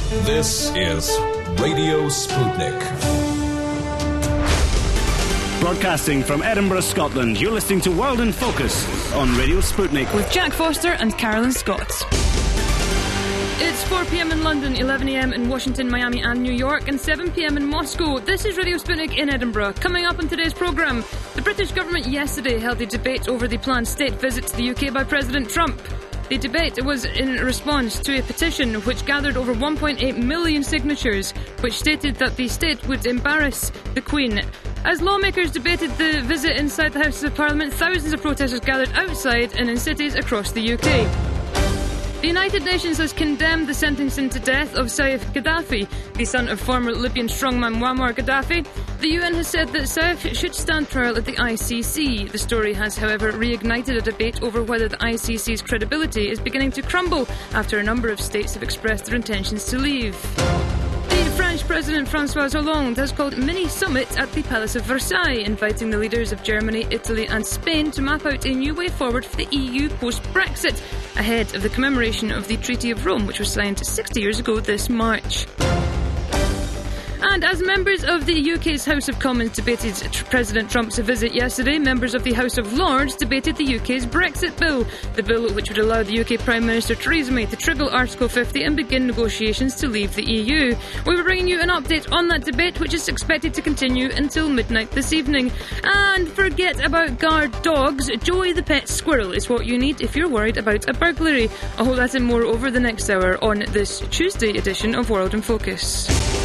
This is Radio Sputnik. Broadcasting from Edinburgh, Scotland, you're listening to World in Focus on Radio Sputnik. With Jack Foster and Carolyn Scott. It's 4 p.m. in London, 11 a.m. in Washington, Miami and New York, and 7 p.m. in Moscow. This is Radio Sputnik in Edinburgh. Coming up on today's programme, the British government yesterday held a debate over the planned state visit to the UK by President Trump. The debate was in response to a petition which gathered over 1.8 million signatures, which stated that the state would embarrass the Queen. As lawmakers debated the visit inside the Houses of Parliament, thousands of protesters gathered outside and in cities across the UK. The United Nations has condemned the sentencing to death of Saif Gaddafi, the son of former Libyan strongman Muammar Gaddafi. The UN has said that Saif should stand trial at the ICC. The story has, however, reignited a debate over whether the ICC's credibility is beginning to crumble after a number of states have expressed their intentions to leave. The French President François Hollande has called a mini-summit at the Palace of Versailles, inviting the leaders of Germany, Italy and Spain to map out a new way forward for the EU post-Brexit, ahead of the commemoration of the Treaty of Rome, which was signed 60 years ago this March. And as members of the UK's House of Commons debated President Trump's visit yesterday, members of the House of Lords debated the UK's Brexit bill, the bill which would allow the UK Prime Minister Theresa May to trigger Article 50 and begin negotiations to leave the EU. We were bringing you an update on that debate, which is expected to continue until midnight this evening. And forget about guard dogs, Joey the pet squirrel is what you need if you're worried about a burglary. I'll hold that and more over the next hour on this Tuesday edition of World in Focus.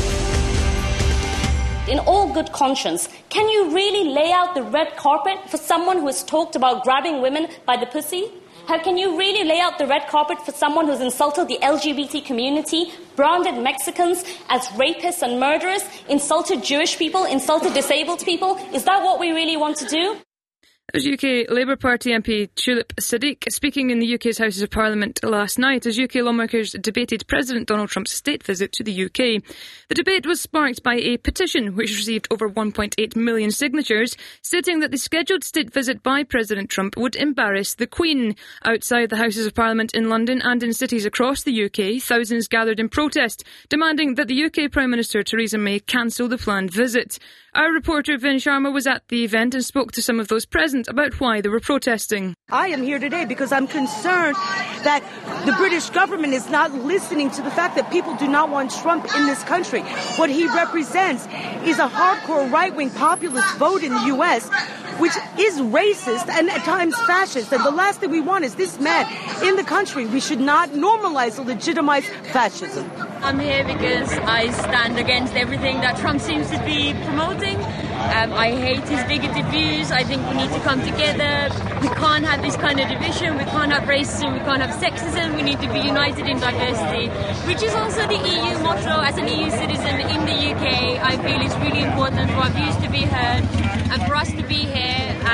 In all good conscience, can you really lay out the red carpet for someone who has talked about grabbing women by the pussy? Can you really lay out the red carpet for someone who's insulted the LGBT community, branded Mexicans as rapists and murderers, insulted Jewish people, insulted disabled people? Is that what we really want to do? As UK Labour Party MP Tulip Sadiq speaking in the UK's Houses of Parliament last night as UK lawmakers debated President Donald Trump's state visit to the UK. The debate was sparked by a petition which received over 1.8 million signatures, stating that the scheduled state visit by President Trump would embarrass the Queen. Outside the Houses of Parliament in London and in cities across the UK, thousands gathered in protest, demanding that the UK Prime Minister Theresa May cancel the planned visit. Our reporter Vin Sharma was at the event and spoke to some of those present about why they were protesting. I am here today because I'm concerned that the British government is not listening to the fact that people do not want Trump in this country. What he represents is a hardcore right-wing populist vote in the U.S., which is racist and at times fascist. And the last thing we want is this man in the country. We should not normalize or legitimize fascism. I'm here because I stand against everything that Trump seems to be promoting. I hate his bigoted views. I think we need to come together. We can't have this kind of division. We can't have racism. We can't have sexism. We need to be united in diversity, which is also the EU motto. As an EU citizen in the UK, I feel it's really important for our views to be heard and for us to be here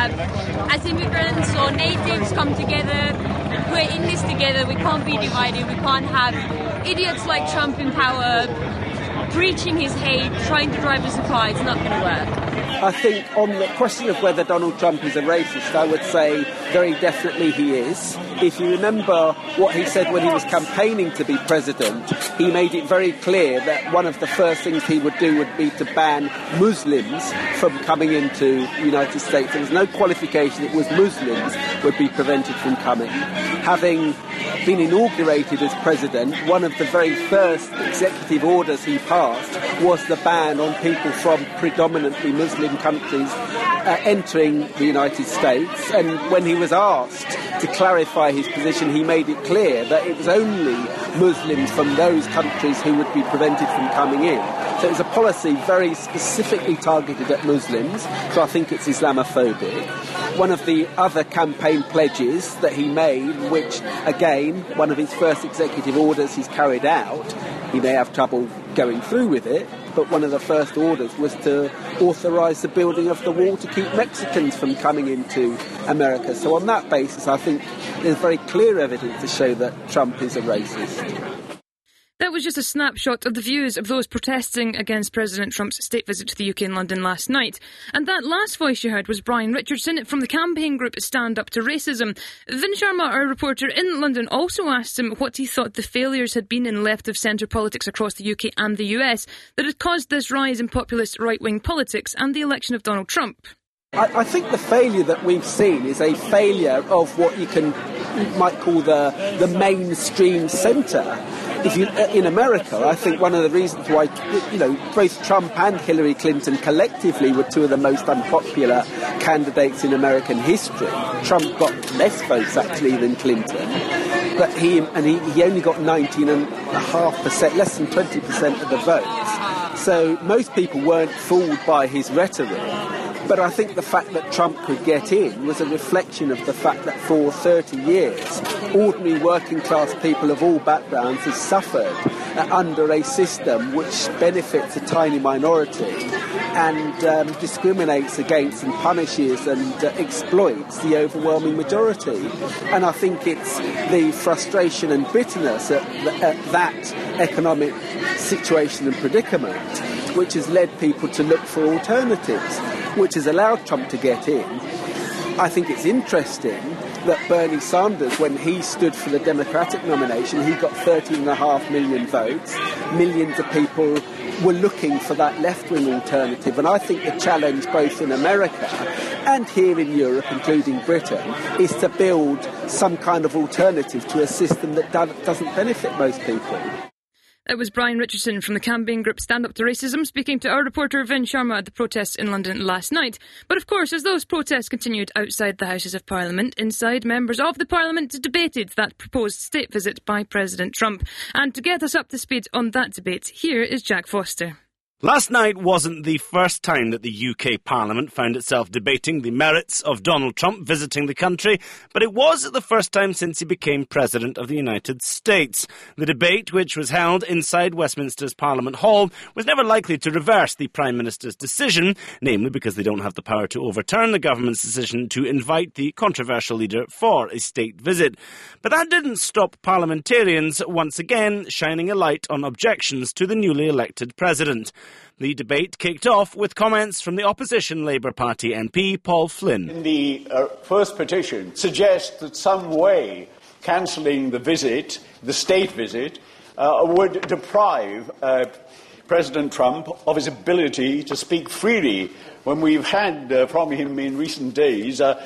as immigrants or natives come together. We're in this together. We can't be divided. We can't have idiots like Trump in power preaching his hate, trying to drive us apart. It's not going to work. I think on the question of whether Donald Trump is a racist, I would say very definitely he is. If you remember what he said when he was campaigning to be president, he made it very clear that one of the first things he would do would be to ban Muslims from coming into the United States. There was no qualification, it was Muslims would be prevented from coming. Having been inaugurated as president, one of the very first executive orders he passed was the ban on people from predominantly Muslim countries entering the United States. And when he was asked to clarify his position, he made it clear that it was only Muslims from those countries who would be prevented from coming in. So it was a policy very specifically targeted at Muslims, so I think it's Islamophobic. One of the other campaign pledges that he made, which, again, one of his first executive orders he's carried out, he may have trouble going through with it, but one of the first orders was to authorise the building of the wall to keep Mexicans from coming into America. So on that basis, I think there's very clear evidence to show that Trump is a racist. That That was just a snapshot of the views of those protesting against President Trump's state visit to the UK and London last night. And that last voice you heard was Brian Richardson from the campaign group Stand Up to Racism. Vin Sharma, our reporter in London, also asked him what he thought the failures had been in left-of-centre politics across the UK and the US that had caused this rise in populist right-wing politics and the election of Donald Trump. I think the failure that we've seen is a failure of what you might call the mainstream centre. In America, I think one of the reasons why, both Trump and Hillary Clinton collectively were two of the most unpopular candidates in American history. Trump got less votes actually than Clinton, but he only got 19.5%, less than 20% of the votes. So most people weren't fooled by his rhetoric. But I think the fact that Trump could get in was a reflection of the fact that for 30 years, ordinary working class people of all backgrounds have suffered under a system which benefits a tiny minority and discriminates against and punishes and exploits the overwhelming majority. And I think it's the frustration and bitterness at that economic situation and predicament which has led people to look for alternatives, which has allowed Trump to get in. I think it's interesting that Bernie Sanders, when he stood for the Democratic nomination, he got 13.5 million votes. Millions of people were looking for that left-wing alternative. And I think the challenge both in America and here in Europe, including Britain, is to build some kind of alternative to a system that doesn't benefit most people. It was Brian Richardson from the campaign group Stand Up to Racism speaking to our reporter Vin Sharma at the protests in London last night. But of course, as those protests continued outside the Houses of Parliament, inside, members of the Parliament debated that proposed state visit by President Trump. And to get us up to speed on that debate, here is Jack Foster. Last night wasn't the first time that the UK Parliament found itself debating the merits of Donald Trump visiting the country, but it was the first time since he became President of the United States. The debate, which was held inside Westminster's Parliament Hall, was never likely to reverse the Prime Minister's decision, namely because they don't have the power to overturn the government's decision to invite the controversial leader for a state visit. But that didn't stop parliamentarians once again shining a light on objections to the newly elected president. The debate kicked off with comments from the opposition Labour Party MP, Paul Flynn. In the first petition, suggests that some way cancelling the visit, the state visit, would deprive President Trump of his ability to speak freely when we've had from him in recent days a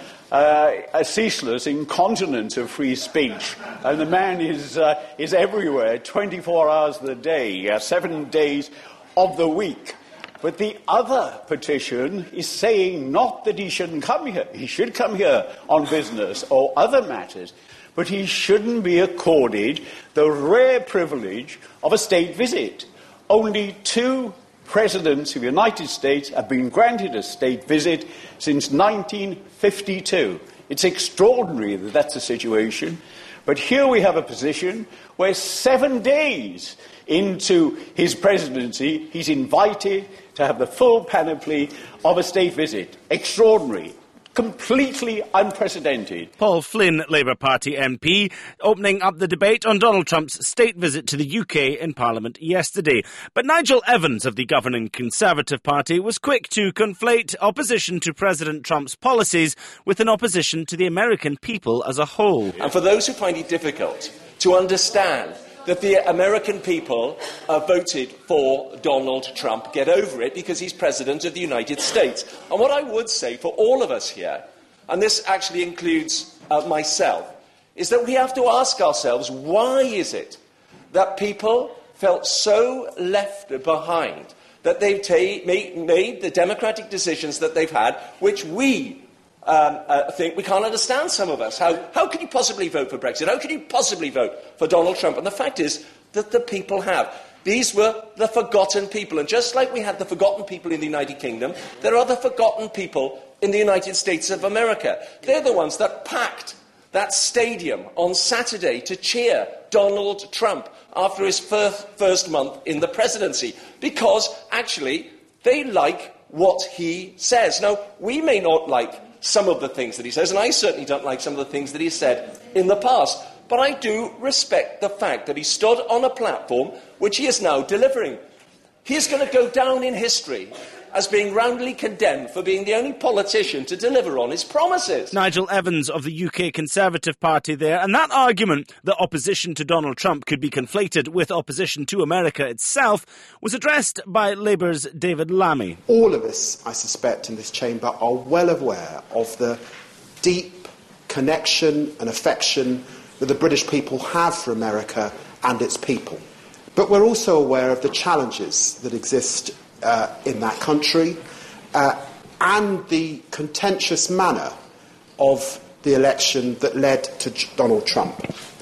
ceaseless incontinence of free speech. And the man is everywhere, 24 hours of the day, 7 days of the week. But the other petition is saying not that he shouldn't come here. He should come here on business or other matters, but he shouldn't be accorded the rare privilege of a state visit. Only 2 presidents of the United States have been granted a state visit since 1952. It's extraordinary that that's the situation. But here we have a position where 7 days into his presidency, he's invited to have the full panoply of a state visit. Extraordinary. Completely unprecedented. Paul Flynn, Labour Party MP, opening up the debate on Donald Trump's state visit to the UK in Parliament yesterday. But Nigel Evans of the governing Conservative Party was quick to conflate opposition to President Trump's policies with an opposition to the American people as a whole. And for those who find it difficult to understand that the American people voted for Donald Trump, get over it, because he's President of the United States. And what I would say for all of us here, and this actually includes myself, is that we have to ask ourselves, why is it that people felt so left behind that they've made the democratic decisions that they've had, which we think we can't understand, some of us. How can you possibly vote for Brexit? How can you possibly vote for Donald Trump? And the fact is that the people have. These were the forgotten people. And just like we had the forgotten people in the United Kingdom, there are the forgotten people in the United States of America. They're the ones that packed that stadium on Saturday to cheer Donald Trump after his first month in the presidency, because actually they like what he says. Now, we may not like some of the things that he says, and I certainly don't like some of the things that he said in the past. but I do respect the fact that he stood on a platform which he is now delivering. He is going to go down in history as being roundly condemned for being the only politician to deliver on his promises. Nigel Evans of the UK Conservative Party there, and that argument that opposition to Donald Trump could be conflated with opposition to America itself was addressed by Labour's David Lammy. All of us, I suspect, in this chamber are well aware of the deep connection and affection that the British people have for America and its people. But we're also aware of the challenges that exist in that country and the contentious manner of the election that led to Donald Trump.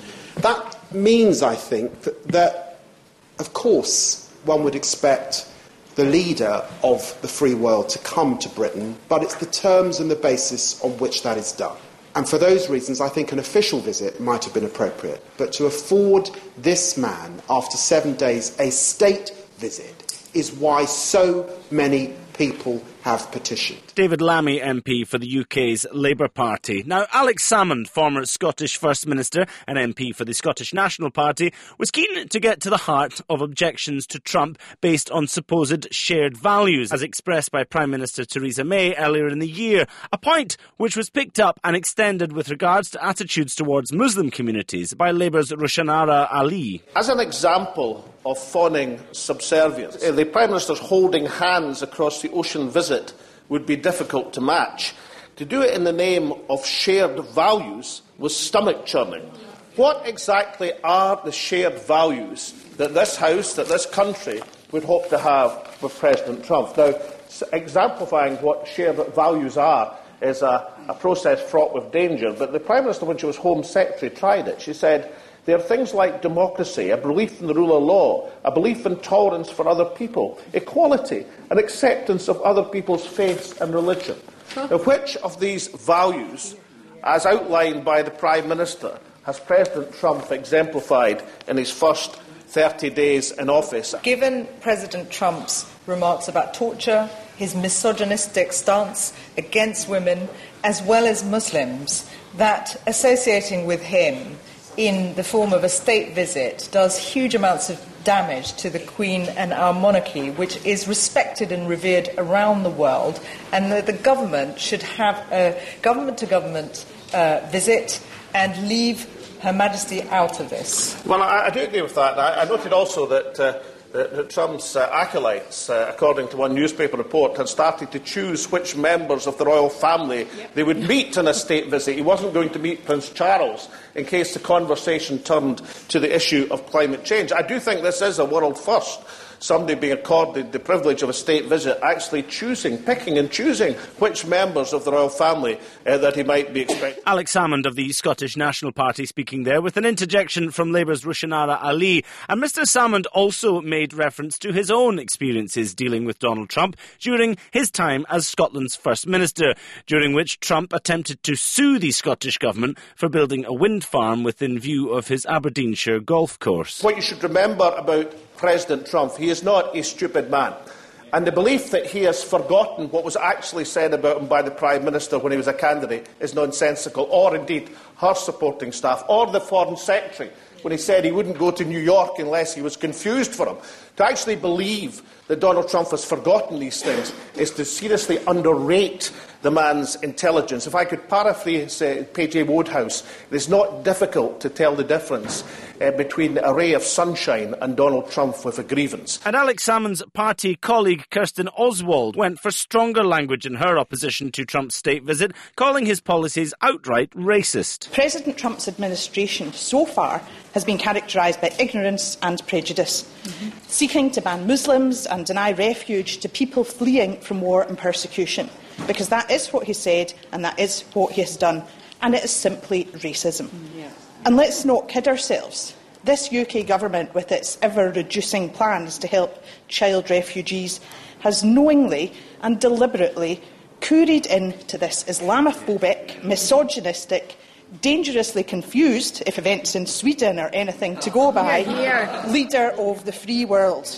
That means, I think, that of course one would expect the leader of the free world to come to Britain, but it's the terms and the basis on which that is done. And for those reasons, I think an official visit might have been appropriate. But to afford this man, after 7 days, a state visit is why so many people have petitioned. David Lammy MP for the UK's Labour Party. Now, Alex Salmond, former Scottish First Minister and MP for the Scottish National Party, was keen to get to the heart of objections to Trump based on supposed shared values, as expressed by Prime Minister Theresa May earlier in the year, a point which was picked up and extended with regards to attitudes towards Muslim communities by Labour's Rushanara Ali. As an example of fawning subservience, the Prime Minister's holding hands across the ocean visit would be difficult to match. To do it in the name of shared values was stomach-churning. What exactly are the shared values that this House, that this country, would hope to have with President Trump? Now, exemplifying what shared values are is a process fraught with danger, but the Prime Minister, when she was Home Secretary, tried it. She said, there are things like democracy, a belief in the rule of law, a belief in tolerance for other people, equality, and acceptance of other people's faiths and religion. Now, which of these values, as outlined by the Prime Minister, has President Trump exemplified in his first 30 days in office? Given President Trump's remarks about torture, his misogynistic stance against women, as well as Muslims, that associating with him in the form of a state visit does huge amounts of damage to the Queen and our monarchy, which is respected and revered around the world, and that the government should have a government-to-government visit and leave Her Majesty out of this. Well, I do agree with that. I noted also that Trump's acolytes, according to one newspaper report, had started to choose which members of the royal family they would meet on a state visit. He wasn't going to meet Prince Charles in case the conversation turned to the issue of climate change. I do think this is a world first. Somebody being accorded the privilege of a state visit, actually picking and choosing which members of the royal family that he might be expecting. Alex Salmond of the Scottish National Party speaking there, with an interjection from Labour's Rushanara Ali. And Mr Salmond also made reference to his own experiences dealing with Donald Trump during his time as Scotland's First Minister, during which Trump attempted to sue the Scottish Government for building a wind farm within view of his Aberdeenshire golf course. What you should remember about President Trump, he is not a stupid man. And the belief that he has forgotten what was actually said about him by the Prime Minister when he was a candidate is nonsensical, or indeed her supporting staff, or the Foreign Secretary when he said he wouldn't go to New York unless he was confused for him. To actually believe that Donald Trump has forgotten these things is to seriously underrate the man's intelligence. If I could paraphrase P.J. Wodehouse, it is not difficult to tell the difference between a ray of sunshine and Donald Trump with a grievance. And Alex Salmond's party colleague Kirsten Oswald went for stronger language in her opposition to Trump's state visit, calling his policies outright racist. President Trump's administration so far has been characterised by ignorance and prejudice, seeking to ban Muslims and deny refuge to people fleeing from war and persecution, because that is what he said and that is what he has done, and it is simply racism. And let's not kid ourselves. This UK government, with its ever-reducing plans to help child refugees, has knowingly and deliberately couried into this Islamophobic, misogynistic, dangerously confused, if events in Sweden are anything to go by, leader of the free world.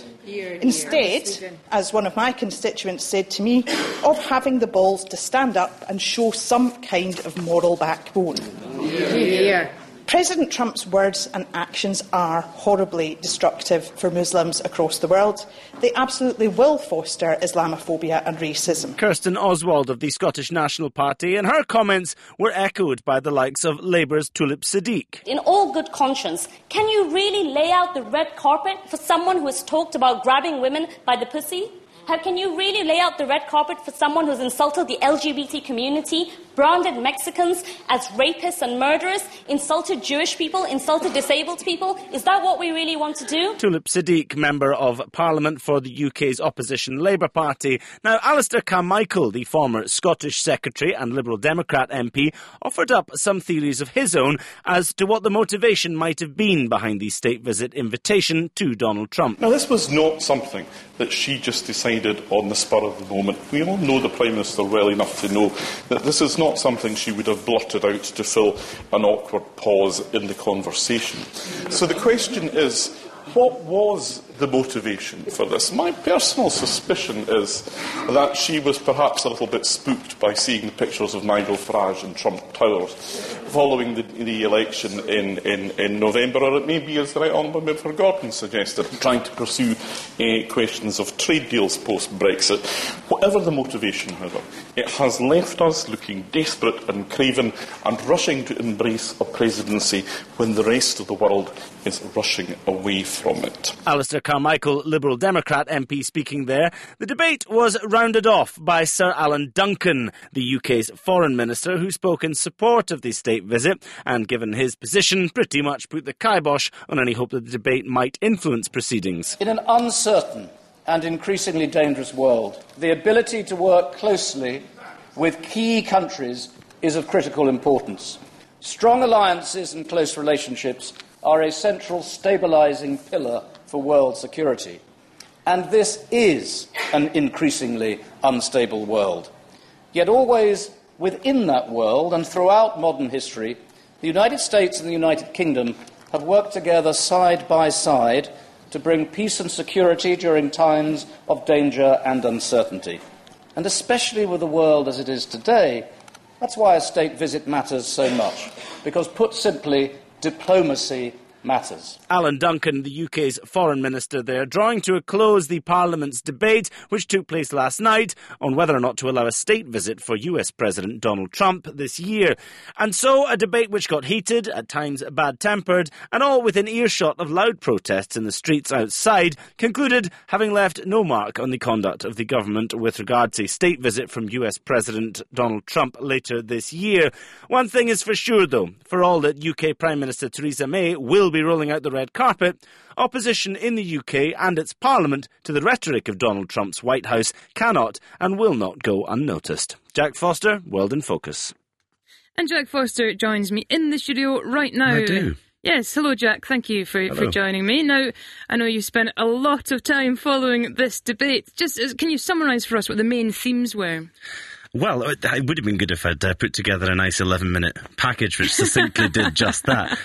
Instead, as one of my constituents said to me, of having the balls to stand up and show some kind of moral backbone. President Trump's words and actions are horribly destructive for Muslims across the world. They absolutely will foster Islamophobia and racism. Kirsten Oswald of the Scottish National Party, and her comments were echoed by the likes of Labour's Tulip Siddiq. In all good conscience, can you really lay out the red carpet for someone who has talked about grabbing women by the pussy? Can you really lay out the red carpet for someone who's insulted the LGBT community, branded Mexicans as rapists and murderers, insulted Jewish people, insulted disabled people? Is that what we really want to do? Tulip Siddiq, Member of Parliament for the UK's opposition Labour Party. Now, Alistair Carmichael, the former Scottish Secretary and Liberal Democrat MP, offered up some theories of his own as to what the motivation might have been behind the state visit invitation to Donald Trump. Now, this was not something that she just decided on the spur of the moment. We all know the Prime Minister well enough to know that this is not something she would have blurted out to fill an awkward pause in the conversation. So the question is, what was the motivation for this? My personal suspicion is that she was perhaps a little bit spooked by seeing the pictures of Nigel Farage in Trump Towers following the election in November, or it may be, as the Right Honourable Member Gordon suggested, trying to pursue questions of trade deals post-Brexit. Whatever the motivation, however, it has left us looking desperate and craven and rushing to embrace a presidency when the rest of the world is rushing away from it. Alistair Carmichael, Liberal Democrat MP, speaking there. The debate was rounded off by Sir Alan Duncan, the UK's Foreign Minister, who spoke in support of the state visit and, given his position, pretty much put the kibosh on any hope that the debate might influence proceedings. In an uncertain and increasingly dangerous world, the ability to work closely with key countries is of critical importance. Strong alliances and close relationships are a central stabilising pillar for world security. And this is an increasingly unstable world. Yet always within that world and throughout modern history, the United States and the United Kingdom have worked together side by side to bring peace and security during times of danger and uncertainty. And especially with the world as it is today, that's why a state visit matters so much. Because, put simply, diplomacy matters. Alan Duncan, the UK's Foreign Minister there, drawing to a close the Parliament's debate, which took place last night, on whether or not to allow a state visit for US President Donald Trump this year. And so, a debate which got heated, at times bad-tempered, and all within earshot of loud protests in the streets outside, concluded having left no mark on the conduct of the government with regard to a state visit from US President Donald Trump later this year. One thing is for sure, though, for all that UK Prime Minister Theresa May will be rolling out the red carpet, opposition in the UK and its Parliament to the rhetoric of Donald Trump's White House cannot and will not go unnoticed. Jack Foster, World in Focus. And Jack Foster joins me in the studio right now. I do. Yes, hello Jack, thank you for joining me. Now, I know you spent a lot of time following this debate. Just can you summarise for us what the main themes were? Well, it would have been good if I'd put together a nice 11-minute package which succinctly did just that.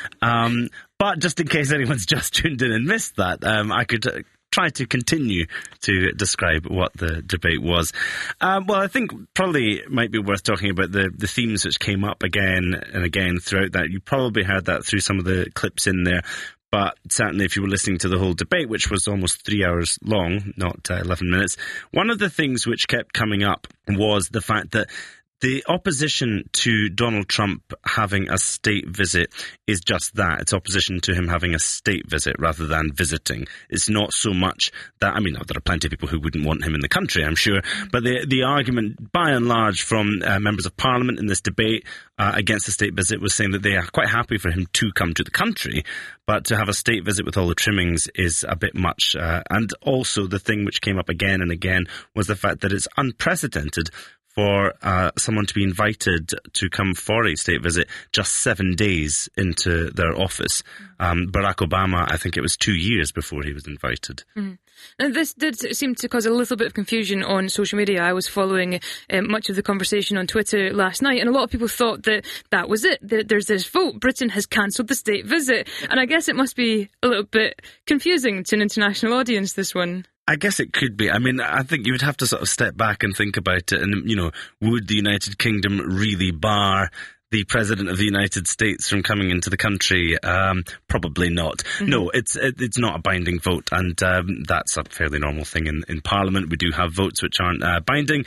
But just in case anyone's just tuned in and missed that, I could try to continue to describe what the debate was. Well, I think probably it might be worth talking about the themes which came up again and again throughout that. You probably heard that through some of the clips in there. But certainly if you were listening to the whole debate, which was almost 3 hours long, not 11 minutes, one of the things which kept coming up was the fact that the opposition to Donald Trump having a state visit is just that. It's opposition to him having a state visit rather than visiting. It's not so much that, I mean, there are plenty of people who wouldn't want him in the country, I'm sure, but the argument, by and large, from members of Parliament in this debate against the state visit was saying that they are quite happy for him to come to the country, but to have a state visit with all the trimmings is a bit much. And also the thing which came up again and again was the fact that it's unprecedented for someone to be invited to come for a state visit just 7 days into their office. Barack Obama, I think it was 2 years before he was invited. Mm. And this did seem to cause a little bit of confusion on social media. I was following much of the conversation on Twitter last night, and a lot of people thought that was it. There's this vote. Britain has cancelled the state visit. And I guess it must be a little bit confusing to an international audience, this one. I guess it could be. I mean, I think you would have to sort of step back and think about it. And, you know, would the United Kingdom really bar the President of the United States from coming into the country? Probably not. Mm-hmm. No, it's not a binding vote, and that's a fairly normal thing in Parliament. We do have votes which aren't binding.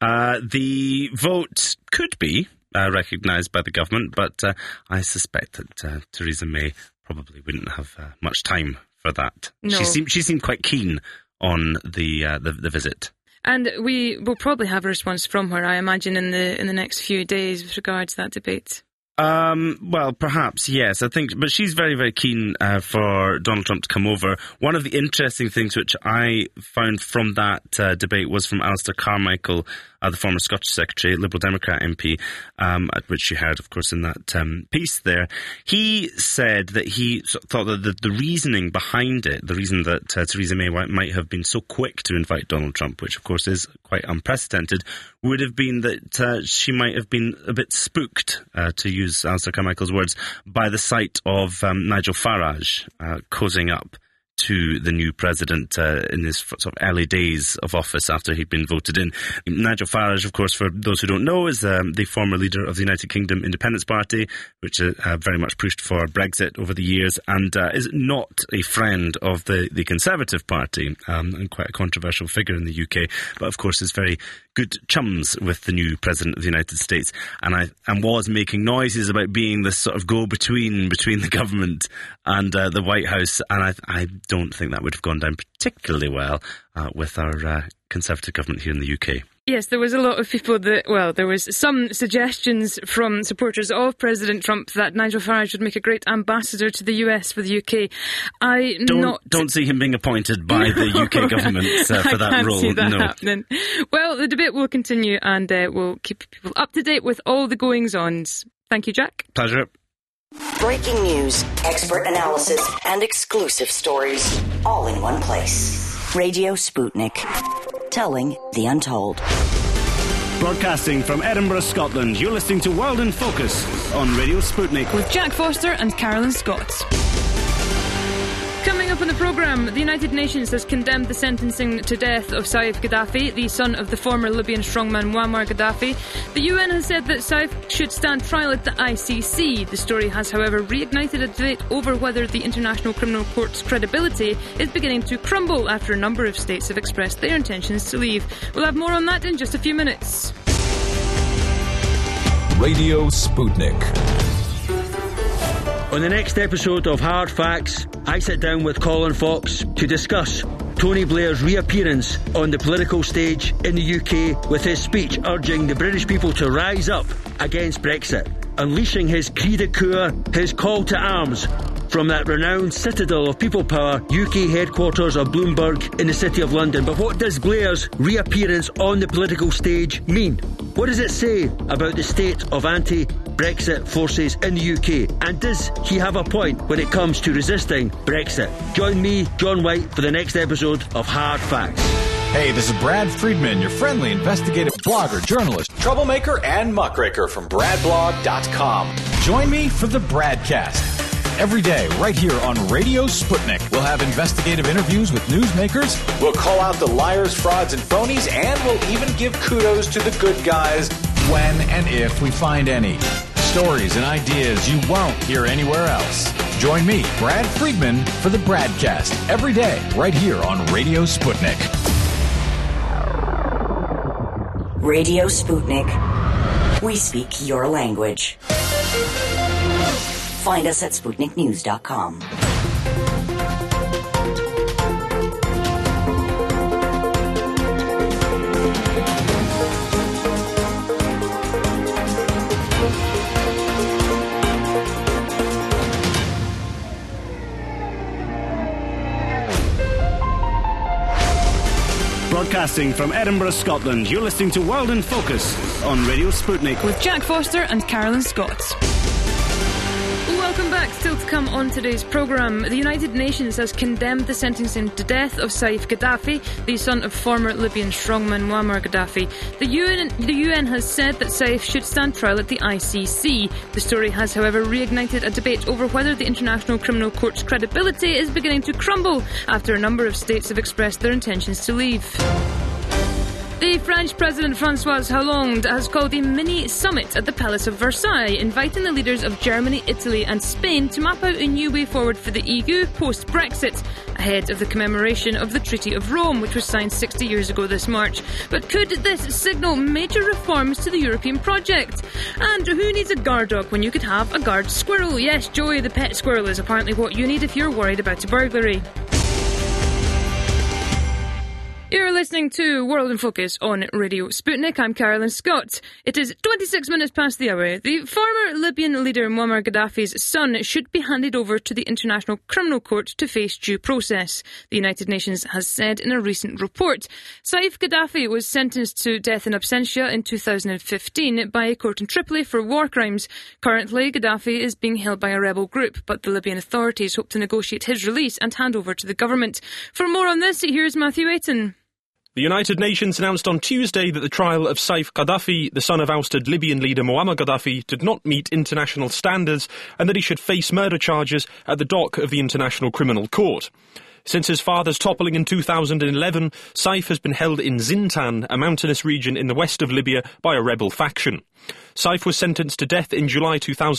The vote could be recognised by the government, but I suspect that Theresa May probably wouldn't have much time for that. No. She seemed quite keen on the visit. And we will probably have a response from her, I imagine, in the next few days with regard to that debate. Well, perhaps, yes, I think, but she's very, very keen for Donald Trump to come over. One of the interesting things which I found from that debate was from Alistair Carmichael, the former Scottish Secretary, Liberal Democrat MP, which you heard, of course, in that piece there. He said that he thought that the reasoning behind it, the reason that Theresa May might have been so quick to invite Donald Trump, which, of course, is quite unprecedented, would have been that she might have been a bit spooked, to use Alistair Carmichael's words, by the sight of Nigel Farage cozying up to the new president in his sort of early days of office after he'd been voted in. Nigel Farage, of course, for those who don't know, is the former leader of the United Kingdom Independence Party, which very much pushed for Brexit over the years, and is not a friend of the Conservative Party, and quite a controversial figure in the UK, but of course is very good chums with the new President of the United States, and was making noises about being this sort of go-between between the government and the White House, and I don't think that would have gone down particularly well with our Conservative government here in the UK. Yes, there was a lot of people there was some suggestions from supporters of President Trump that Nigel Farage would make a great ambassador to the US for the UK. Don't see him being appointed by the UK government for that role. I can't see that happening. Well, the debate will continue, and we'll keep people up to date with all the goings-ons. Thank you, Jack. Pleasure. Breaking news, expert analysis, and exclusive stories, all in one place. Radio Sputnik, telling the untold. Broadcasting from Edinburgh, Scotland, you're listening to World in Focus on Radio Sputnik. With Jack Foster and Carolyn Scott. Coming up on the programme, the United Nations has condemned the sentencing to death of Saif Gaddafi, the son of the former Libyan strongman Muammar Gaddafi. The UN has said that Saif should stand trial at the ICC. The story has, however, reignited a debate over whether the International Criminal Court's credibility is beginning to crumble after a number of states have expressed their intentions to leave. We'll have more on that in just a few minutes. Radio Sputnik. On the next episode of Hard Facts, I sit down with Colin Fox to discuss Tony Blair's reappearance on the political stage in the UK with his speech urging the British people to rise up against Brexit, unleashing his cri de coeur, his call to arms from that renowned citadel of people power, UK headquarters of Bloomberg in the City of London. But what does Blair's reappearance on the political stage mean? What does it say about the state of anti-Brexit forces in the UK? And does he have a point when it comes to resisting Brexit? Join me, John White, for the next episode of Hard Facts. Hey, this is Brad Friedman, your friendly investigative blogger, journalist, troublemaker, and muckraker from bradblog.com. Join me for the Bradcast. Every day, right here on Radio Sputnik, we'll have investigative interviews with newsmakers, we'll call out the liars, frauds, and phonies, and we'll even give kudos to the good guys when and if we find any. Stories and ideas you won't hear anywhere else. Join me, Brad Friedman, for the Bradcast every day, right here on Radio Sputnik. Radio Sputnik. We speak your language. Find us at SputnikNews.com. Broadcasting from Edinburgh, Scotland, you're listening to World in Focus on Radio Sputnik. With Jack Foster and Carolyn Scott. Welcome back. Still to come on today's programme. The United Nations has condemned the sentencing to death of Saif Gaddafi, the son of former Libyan strongman Muammar Gaddafi. The UN has said that Saif should stand trial at the ICC. The story has, however, reignited a debate over whether the International Criminal Court's credibility is beginning to crumble after a number of states have expressed their intentions to leave. The The French President François Hollande has called a mini-summit at the Palace of Versailles, inviting the leaders of Germany, Italy and Spain to map out a new way forward for the EU post-Brexit, ahead of the commemoration of the Treaty of Rome, which was signed 60 years ago this March. But could this signal major reforms to the European project? And who needs a guard dog when you could have a guard squirrel? Yes, Joey the pet squirrel is apparently what you need if you're worried about a burglary. You're listening to World in Focus on Radio Sputnik. I'm Carolyn Scott. It is 26 minutes past the hour. The former Libyan leader Muammar Gaddafi's son should be handed over to the International Criminal Court to face due process, the United Nations has said in a recent report. Saif Gaddafi was sentenced to death in absentia in 2015 by a court in Tripoli for war crimes. Currently, Gaddafi is being held by a rebel group, but the Libyan authorities hope to negotiate his release and hand over to the government. For more on this, here's Matthew Aiton. The United Nations announced on Tuesday that the trial of Saif Gaddafi, the son of ousted Libyan leader Muammar Gaddafi, did not meet international standards and that he should face murder charges at the dock of the International Criminal Court. Since his father's toppling in 2011, Saif has been held in Zintan, a mountainous region in the west of Libya, by a rebel faction. Saif was sentenced to death in July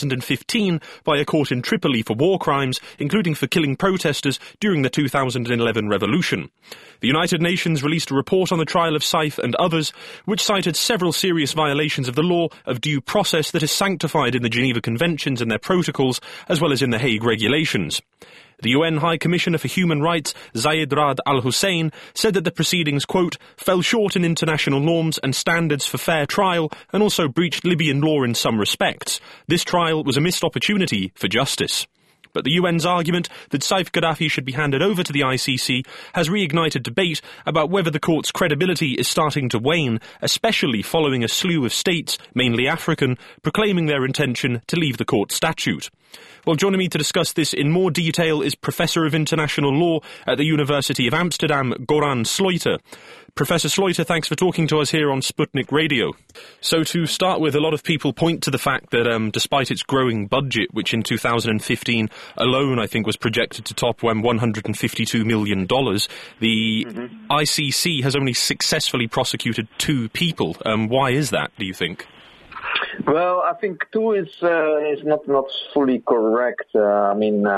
2015 by a court in Tripoli for war crimes, including for killing protesters during the 2011 revolution. The United Nations released a report on the trial of Saif and others, which cited several serious violations of the law of due process that is sanctified in the Geneva Conventions and their protocols, as well as in the Hague regulations. The UN High Commissioner for Human Rights, Zeid Ra'ad al-Hussein, said that the proceedings, quote, fell short in international norms and standards for fair trial and also breached Libyan law in some respects. This trial was a missed opportunity for justice. But the UN's argument that Saif Gaddafi should be handed over to the ICC has reignited debate about whether the court's credibility is starting to wane, especially following a slew of states, mainly African, proclaiming their intention to leave the court statute. Well, joining me to discuss this in more detail is Professor of International Law at the University of Amsterdam, Goran Sluyter. Professor Sluyter, thanks for talking to us here on Sputnik Radio. So to start with, a lot of people point to the fact that despite its growing budget, which in 2015 alone I think was projected to top $152 million, the ICC has only successfully prosecuted 2 people. Why is that, do you think? Well, I think 2 is not fully correct. They're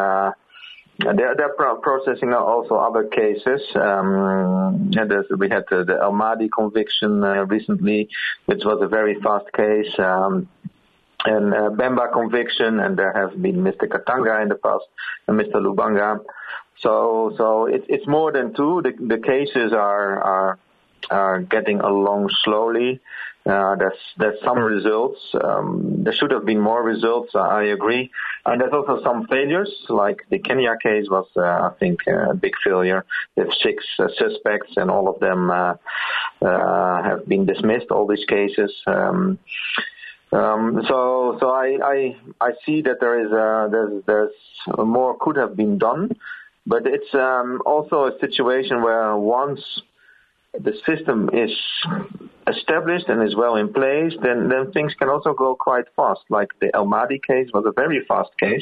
processing also other cases. We had the El Mahdi conviction recently, which was a very fast case, and Bemba conviction, and there has been Mr. Katanga in the past and Mr. Lubanga. So it's more than 2. The cases are getting along slowly. There's some results. There should have been more results, I agree. And there's also some failures, like the Kenya case was, I think, a big failure. There's 6 suspects, and all of them have been dismissed, all these cases. So I see that there's more could have been done, but it's also a situation where once the system is established and is well in place, then things can also go quite fast. Like the El Mahdi case was a very fast case.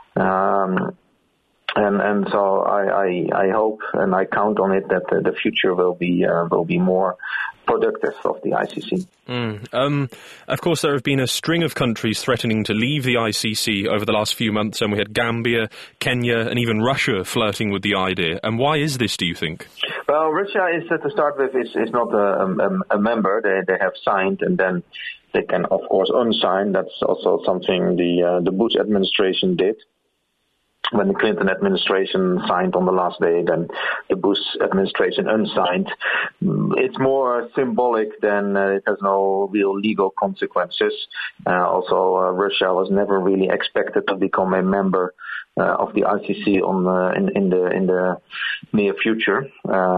And so I hope and I count on it that the future will be more productive of the ICC. Of course, there have been a string of countries threatening to leave the ICC over the last few months, and we had Gambia, Kenya, and even Russia flirting with the idea. And why is this, do you think? Well, Russia is, to start with, is not a member. They have signed, and then they can, of course, unsign. That's also something the Bush administration did. When the Clinton administration signed on the last day, then the Bush administration unsigned. It's more symbolic than it has no real legal consequences. Also, Russia was never really expected to become a member of the ICC in the near future.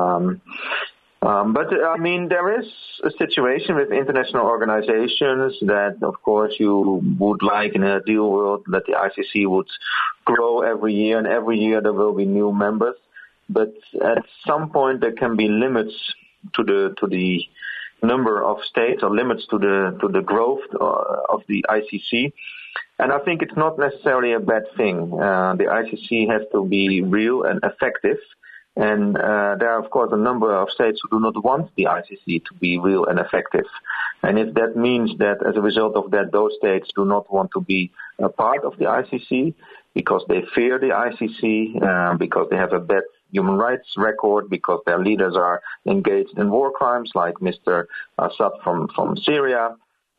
But there is a situation with international organizations that, of course, you would like in an ideal world that the ICC would grow every year, and every year there will be new members. But at some point there can be limits to the number of states, or limits to the growth of the ICC. And I think it's not necessarily a bad thing. The ICC has to be real and effective. And there are, of course, a number of states who do not want the ICC to be real and effective. And if that means that as a result of that, those states do not want to be a part of the ICC because they fear the ICC, because they have a bad human rights record, because their leaders are engaged in war crimes like Mr. Assad from Syria,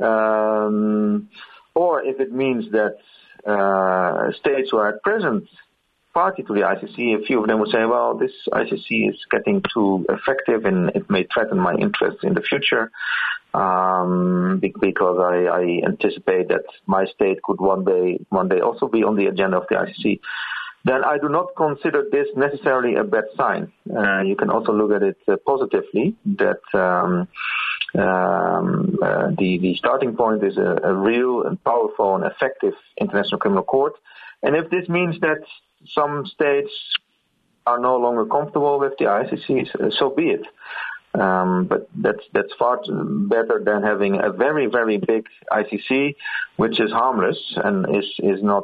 or if it means that states who are at present party to the ICC, a few of them would say, well, this ICC is getting too effective and it may threaten my interests in the future, because I anticipate that my state could one day also be on the agenda of the ICC. Then I do not consider this necessarily a bad sign. You can also look at it positively, that the starting point is a real and powerful and effective International Criminal Court. And if this means that some states are no longer comfortable with the ICC, so be it. But that's far better than having a very, very big ICC, which is harmless and is not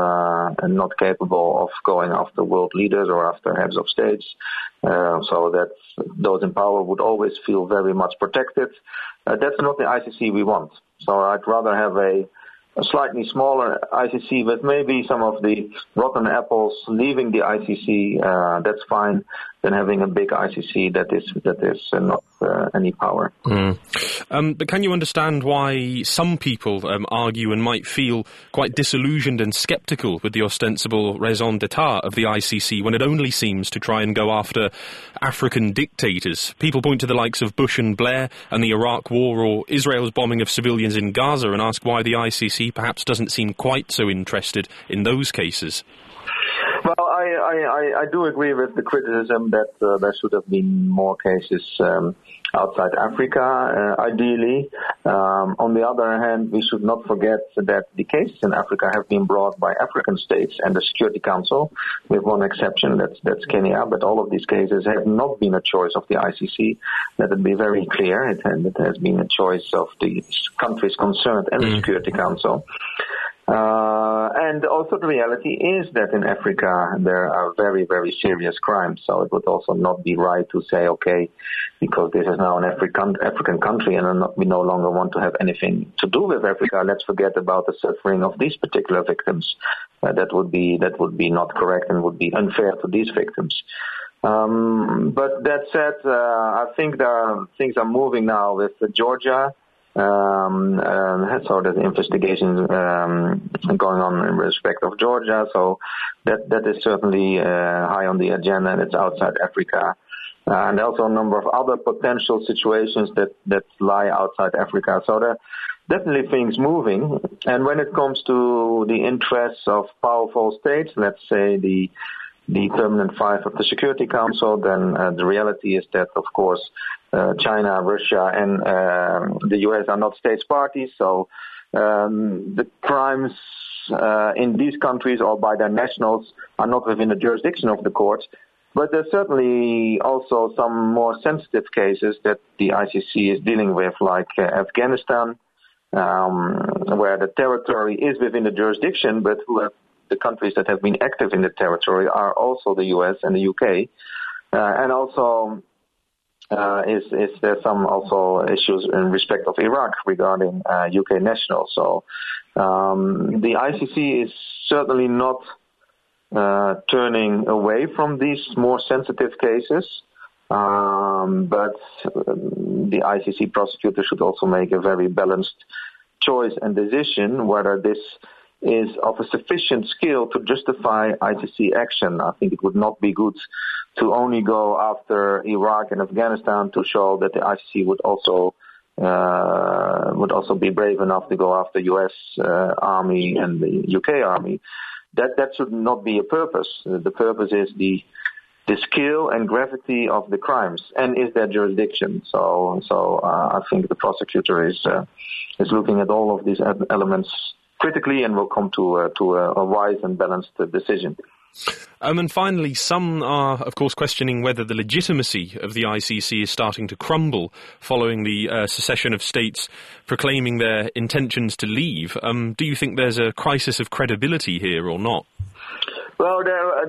capable of going after world leaders or after heads of states, so that those in power would always feel very much protected. That's not the ICC we want. So I'd rather have a slightly smaller ICC with maybe some of the rotten apples leaving the ICC, that's fine, than having a big ICC that is not any power. But can you understand why some people argue and might feel quite disillusioned and sceptical with the ostensible raison d'etre of the ICC when it only seems to try and go after African dictators? People point to the likes of Bush and Blair and the Iraq War or Israel's bombing of civilians in Gaza and ask why the ICC perhaps doesn't seem quite so interested in those cases. Well, I do agree with the criticism that there should have been more cases outside Africa, ideally. On the other hand, we should not forget that the cases in Africa have been brought by African states and the Security Council, with one exception, that's Kenya. But all of these cases have not been a choice of the ICC. Let it be very clear. It has been a choice of the countries concerned and the Security Council. And also the reality is that in Africa there are very, very serious crimes. So it would also not be right to say, okay, because this is now an African country and we no longer want to have anything to do with Africa, let's forget about the suffering of these particular victims. That would be not correct and would be unfair to these victims. But that said, I think things are moving now with Georgia. So there's investigations going on in respect of Georgia. So that is certainly high on the agenda, and it's outside Africa. And also a number of other potential situations that lie outside Africa. So there are definitely things moving. And when it comes to the interests of powerful states, let's say the permanent five of the Security Council, then the reality is that, of course, China, Russia, and the US are not states parties, so the crimes in these countries or by their nationals are not within the jurisdiction of the courts. But there's certainly also some more sensitive cases that the ICC is dealing with, like Afghanistan, where the territory is within the jurisdiction, but the countries that have been active in the territory are also the US and the UK. And also is there some also issues in respect of Iraq regarding UK nationals. So the ICC is certainly not turning away from these more sensitive cases, but the ICC prosecutor should also make a very balanced choice and decision whether this is of a sufficient scale to justify ICC action. I think it would not be good to only go after Iraq and Afghanistan to show that the ICC would also be brave enough to go after US Army and the UK Army. That should not be a purpose. The purpose is the scale and gravity of the crimes and is their jurisdiction. So I think the prosecutor is looking at all of these elements critically and will come to a wise and balanced decision. And finally, some are, of course, questioning whether the legitimacy of the ICC is starting to crumble following the secession of states proclaiming their intentions to leave. Do you think there's a crisis of credibility here or not? Well,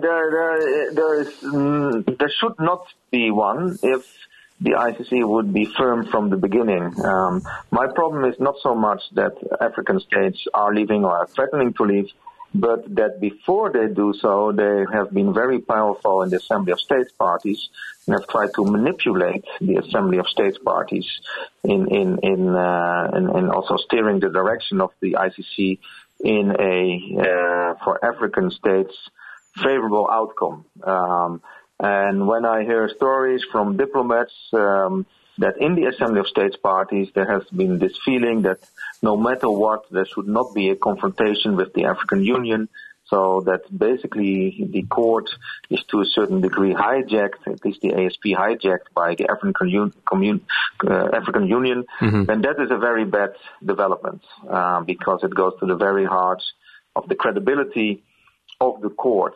there should not be one if the ICC would be firm from the beginning. My problem is not so much that African states are leaving or are threatening to leave, but that before they do so, they have been very powerful in the Assembly of States parties and have tried to manipulate the Assembly of States parties in also steering the direction of the ICC in a for African states favorable outcome. And when I hear stories from diplomats that in the Assembly of States parties there has been this feeling that no matter what, there should not be a confrontation with the African Union, so that basically the court is to a certain degree hijacked, at least the ASP hijacked by the African Union, and that is a very bad development because it goes to the very heart of the credibility of the court.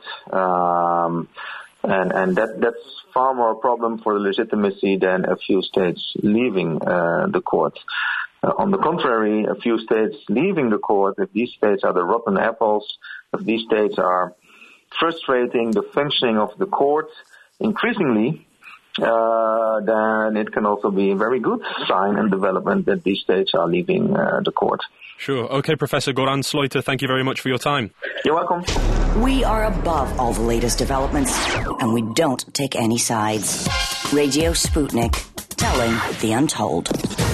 And that's far more a problem for the legitimacy than a few states leaving the court. On the contrary, a few states leaving the court, if these states are the rotten apples, if these states are frustrating the functioning of the court increasingly, then it can also be a very good sign and development that these states are leaving the court. Sure. OK, Professor Goran Slojter, thank you very much for your time. You're welcome. We are above all the latest developments, and we don't take any sides. Radio Sputnik, telling the untold.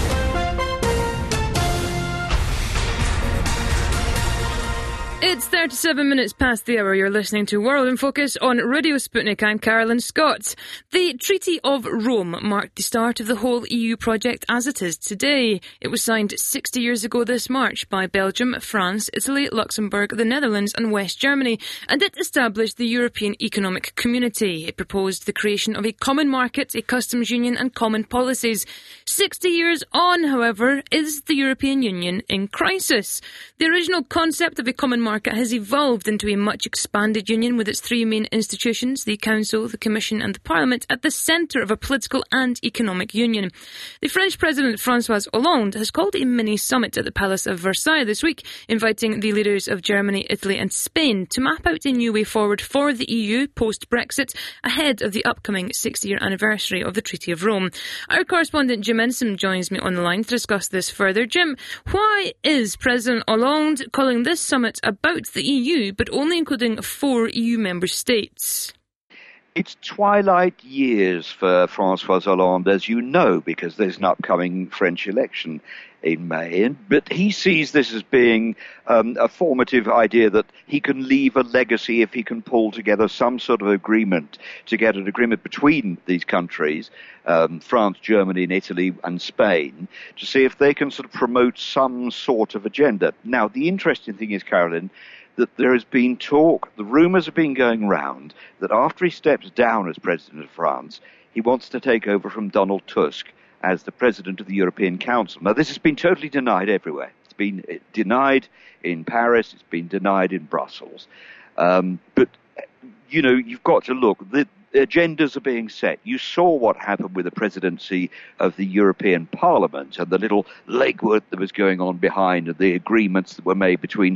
It's 37 minutes past the hour. You're listening to World in Focus on Radio Sputnik. I'm Carolyn Scott. The Treaty of Rome marked the start of the whole EU project as it is today. It was signed 60 years ago this March by Belgium, France, Italy, Luxembourg, the Netherlands and West Germany, and it established the European Economic Community. It proposed the creation of a common market, a customs union and common policies. 60 years on, however, is the European Union in crisis. The original concept of a common market has evolved into a much expanded union with its three main institutions, the Council, the Commission and the Parliament, at the centre of a political and economic union. The French President François Hollande has called a mini-summit at the Palace of Versailles this week, inviting the leaders of Germany, Italy and Spain to map out a new way forward for the EU post-Brexit ahead of the upcoming 60-year anniversary of the Treaty of Rome. Our correspondent Jim Ensom joins me on the line to discuss this further. Jim, why is President Hollande calling this summit about the EU, but only including 4 EU member states? It's twilight years for François Hollande, as you know, because there's an upcoming French election in May. But he sees this as being a formative idea that he can leave a legacy if he can pull together some sort of agreement, to get an agreement between these countries, France, Germany, and Italy and Spain, to see if they can sort of promote some sort of agenda. Now, the interesting thing is, Carolyn, that there has been talk, the rumours have been going round, that after he steps down as President of France, he wants to take over from Donald Tusk as the President of the European Council. Now, this has been totally denied everywhere. It's been denied in Paris, it's been denied in Brussels. But, you know, you've got to look. The agendas are being set. You saw what happened with the presidency of the European Parliament and the little legwork that was going on behind, and the agreements that were made between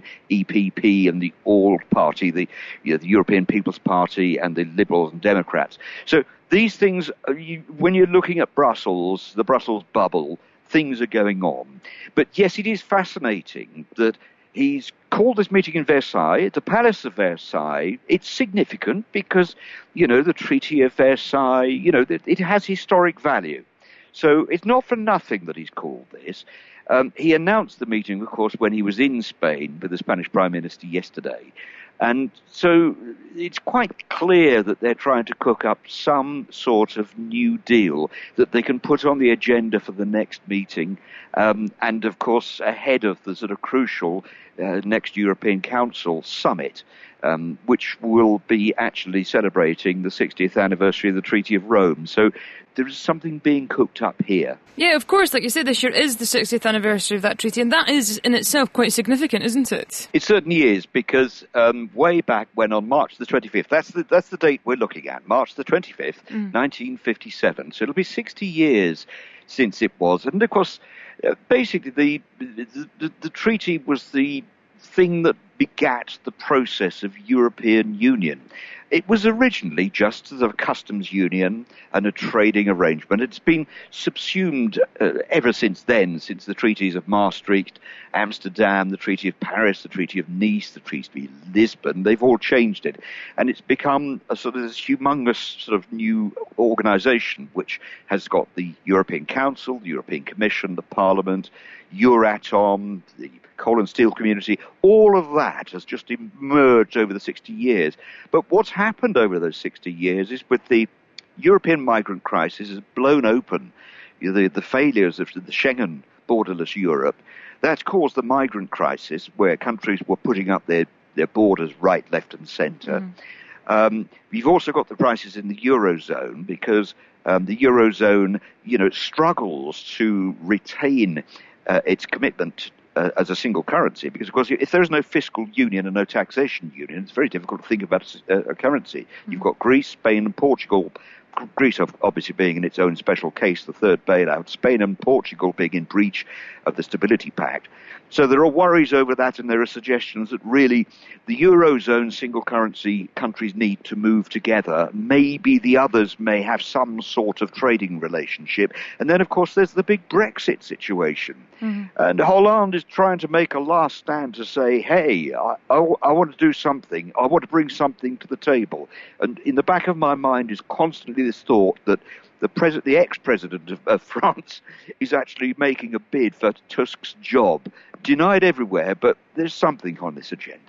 EPP and the ALDE party, the European People's Party, and the Liberals and Democrats. So these things, when you're looking at Brussels, the Brussels bubble, things are going on. But yes, it is fascinating that he's called this meeting in Versailles, at the Palace of Versailles. It's significant because, you know, the Treaty of Versailles, you know, it has historic value. So it's not for nothing that he's called this. He announced the meeting, of course, when he was in Spain with the Spanish Prime Minister yesterday. And so it's quite clear that they're trying to cook up some sort of new deal that they can put on the agenda for the next meeting, and, of course, ahead of the sort of crucial next European Council summit, which will be actually celebrating the 60th anniversary of the Treaty of Rome. So there is something being cooked up here. Yeah, of course, like you say, this year is the 60th anniversary of that treaty, and that is in itself quite significant, isn't it? It certainly is, because way back when on March the 25th, that's the date we're looking at, March the 25th, 1957. So it'll be 60 years since it was. And of course, basically the treaty was the thing that begat the process of European Union. It was originally just as a customs union and a trading arrangement. It's been subsumed ever since then, since the treaties of Maastricht, Amsterdam, the Treaty of Paris, the Treaty of Nice, the Treaty of Lisbon. They've all changed it. And it's become a sort of this humongous sort of new organization, which has got the European Council, the European Commission, the Parliament, Euratom, the coal and steel community. All of that has just emerged over the 60 years. But what's happened over those 60 years is with the European migrant crisis has blown open the failures of the Schengen borderless Europe. That's caused the migrant crisis, where countries were putting up their borders right, left and centre. We've also got the crisis in the Eurozone, because the Eurozone, struggles to retain its commitment as a single currency, because, of course, if there is no fiscal union and no taxation union, it's very difficult to think about a currency. You've got Greece, Spain and Portugal. Greece obviously being in its own special case, the third bailout, Spain and Portugal being in breach of the Stability Pact. So there are worries over that, and there are suggestions that really the Eurozone single currency countries need to move together. Maybe the others may have some sort of trading relationship. And then, of course, there's the big Brexit situation. And Hollande is trying to make a last stand to say, hey, I want to do something. I want to bring something to the table. And in the back of my mind is constantly this thought that the ex-president of France is actually making a bid for Tusk's job. Denied everywhere, but there's something on this agenda.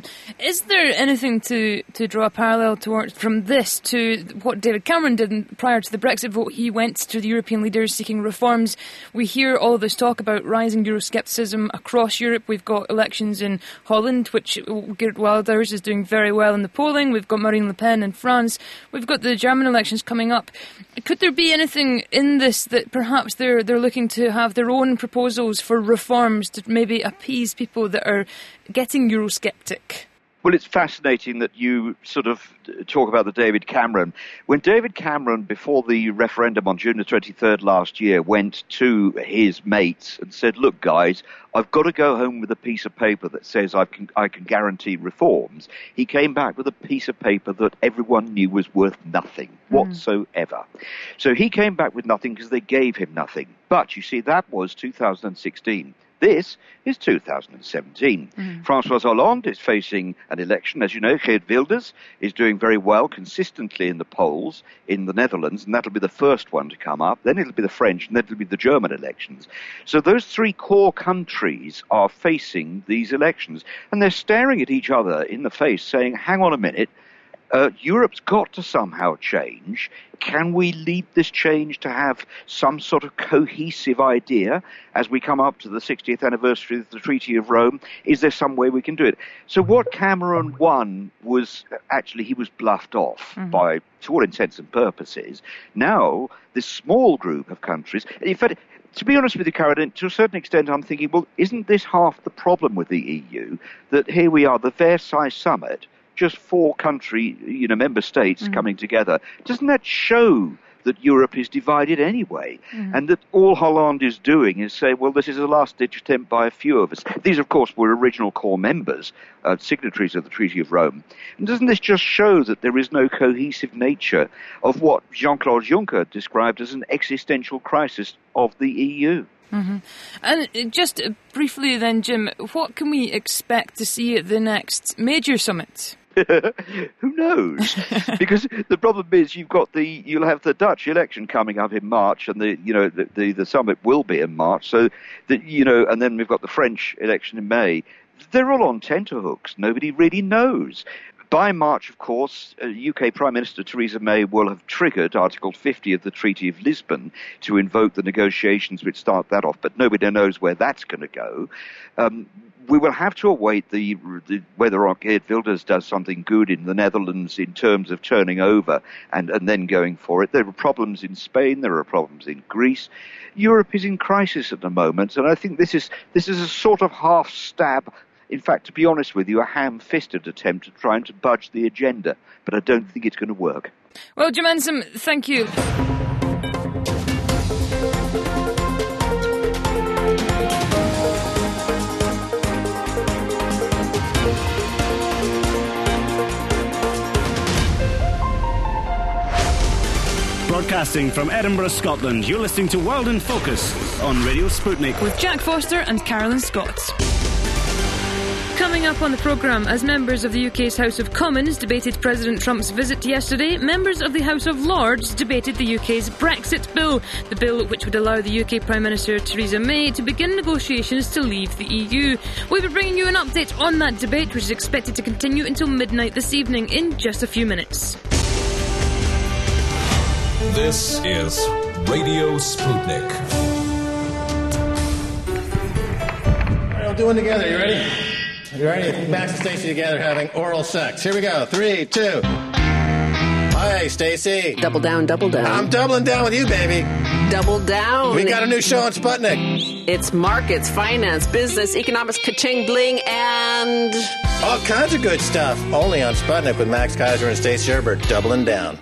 Is there anything to draw a parallel from this to what David Cameron did prior to the Brexit vote? He went to the European leaders seeking reforms. We hear all this talk about rising Euroscepticism across Europe. We've got elections in Holland, which Geert Wilders is doing very well in the polling. We've got Marine Le Pen in France. We've got the German elections coming up. Could there be anything in this that perhaps they're looking to have their own proposals for reforms to maybe appease people that are getting Eurosceptic? Well, it's fascinating that you sort of talk about the David Cameron. When David Cameron, before the referendum on June the 23rd last year, went to his mates and said, look, guys, I've got to go home with a piece of paper that says I can guarantee reforms, he came back with a piece of paper that everyone knew was worth nothing whatsoever. So he came back with nothing because they gave him nothing. But, you see, that was 2016. This is 2017. François Hollande is facing an election. As you know, Geert Wilders is doing very well consistently in the polls in the Netherlands, and that'll be the first one to come up. Then it'll be the French, and then it'll be the German elections. So those three core countries are facing these elections, and they're staring at each other in the face saying, hang on a minute, Europe's got to somehow change. Can we lead this change to have some sort of cohesive idea as we come up to the 60th anniversary of the Treaty of Rome? Is there some way we can do it? So what Cameron won was actually he was bluffed off by, to all intents and purposes. Now, this small group of countries, in fact, to be honest with you, Caroline, to a certain extent, I'm thinking, well, isn't this half the problem with the EU? That here we are, the Versailles summit, just 4 country, member states coming together. Doesn't that show that Europe is divided anyway? And that all Hollande is doing is say, well, this is a last-ditch attempt by a few of us. These, of course, were original core members, signatories of the Treaty of Rome. And doesn't this just show that there is no cohesive nature of what Jean-Claude Juncker described as an existential crisis of the EU? And just briefly then, Jim, what can we expect to see at the next major summit? Who knows? Because the problem is you'll have the Dutch election coming up in March, and the summit will be in March. So and then we've got the French election in May. They're all on tenterhooks. Nobody really knows. By March, of course, UK Prime Minister Theresa May will have triggered Article 50 of the Treaty of Lisbon to invoke the negotiations which start that off, but nobody knows where that's going to go. We will have to await whether Geert Wilders does something good in the Netherlands in terms of turning over and then going for it. There are problems in Spain. There are problems in Greece. Europe is in crisis at the moment, and I think this is a sort of half stab. In fact, to be honest with you, a ham-fisted attempt at trying to budge the agenda, but I don't think it's going to work. Well, Jim Ansom, thank you. Broadcasting from Edinburgh, Scotland, you're listening to World in Focus on Radio Sputnik. With Jack Foster and Carolyn Scott. Coming up on the programme, as members of the UK's House of Commons debated President Trump's visit yesterday, members of the House of Lords debated the UK's Brexit bill, the bill which would allow the UK Prime Minister Theresa May to begin negotiations to leave the EU. We'll be bringing you an update on that debate, which is expected to continue until midnight this evening in just a few minutes. This is Radio Sputnik. All right, we'll do one together. You ready? You ready? Max and Stacey together having oral sex. Here we go. 3, 2. Hi, Stacey. Double down, double down. I'm doubling down with you, baby. Double down. We got a new show on Sputnik. It's markets, finance, business, economics, ka-ching, bling, and all kinds of good stuff. Only on Sputnik with Max Kaiser and Stacey Herbert. Doubling down.